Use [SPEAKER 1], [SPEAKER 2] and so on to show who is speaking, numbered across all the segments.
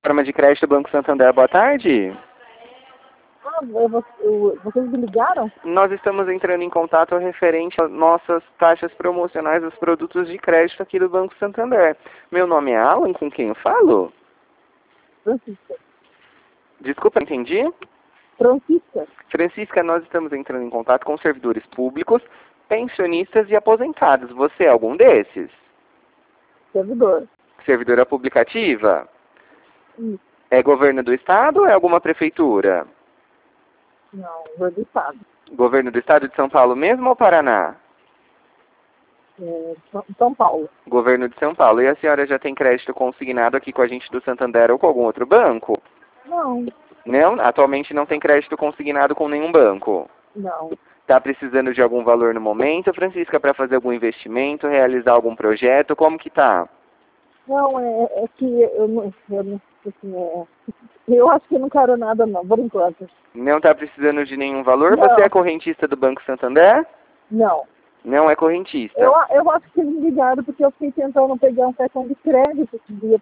[SPEAKER 1] plataforma de crédito Banco Santander, boa tarde.
[SPEAKER 2] Vocês me ligaram?
[SPEAKER 1] Nós estamos entrando em contato referente às nossas taxas promocionais dos produtos de crédito aqui do Banco Santander. Meu nome é Alan, com quem eu falo?
[SPEAKER 2] Francisca.
[SPEAKER 1] Desculpa, entendi?
[SPEAKER 2] Francisca.
[SPEAKER 1] Francisca, nós estamos entrando em contato com servidores públicos, pensionistas e aposentados. Você é algum desses?
[SPEAKER 2] Servidor.
[SPEAKER 1] Servidora pública ativa?
[SPEAKER 2] Isso.
[SPEAKER 1] É governo do estado ou é alguma prefeitura?
[SPEAKER 2] Não, vou do estado.
[SPEAKER 1] Governo do estado de São Paulo mesmo ou Paraná?
[SPEAKER 2] São Paulo.
[SPEAKER 1] Governo de São Paulo. E a senhora já tem crédito consignado aqui com a gente do Santander ou com algum outro banco?
[SPEAKER 2] Não.
[SPEAKER 1] Não? Atualmente não tem crédito consignado com nenhum banco?
[SPEAKER 2] Não.
[SPEAKER 1] Está precisando de algum valor no momento, Francisca, para fazer algum investimento, realizar algum projeto? Como que tá?
[SPEAKER 2] Não, é que eu acho que eu não quero nada não, por enquanto.
[SPEAKER 1] Não está precisando de nenhum valor?
[SPEAKER 2] Não.
[SPEAKER 1] Você é correntista do Banco Santander?
[SPEAKER 2] Não.
[SPEAKER 1] Não é correntista.
[SPEAKER 2] Eu acho que eles me ligaram porque eu fiquei tentando pegar um cartão de crédito que via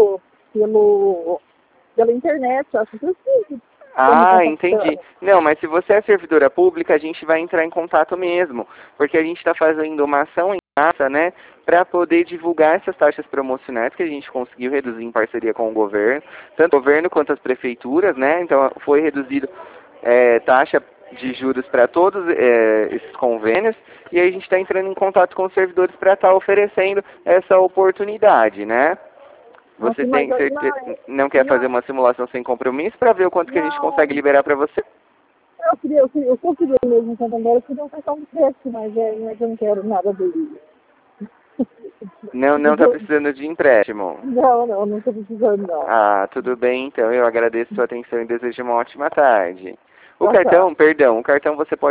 [SPEAKER 2] pela internet, acho que eu fiz.
[SPEAKER 1] Ah, entendi. Não, mas se você é servidora pública, a gente vai entrar em contato mesmo, porque a gente está fazendo uma ação em massa, né, para poder divulgar essas taxas promocionais que a gente conseguiu reduzir em parceria com o governo, tanto o governo quanto as prefeituras, né, então foi reduzido taxa de juros para todos esses convênios, e aí a gente está entrando em contato com os servidores para estar oferecendo essa oportunidade, né? Você tem certeza, não quer fazer uma simulação sem compromisso para ver o quanto que a gente consegue liberar para você?
[SPEAKER 2] Eu consegui mesmo em Santander, eu queria um cartão de crédito, mas eu não quero nada dele.
[SPEAKER 1] Não está precisando de empréstimo?
[SPEAKER 2] Não estou precisando não.
[SPEAKER 1] Ah, tudo bem então, eu agradeço a sua atenção e desejo uma ótima tarde. O
[SPEAKER 2] Tá.
[SPEAKER 1] cartão você pode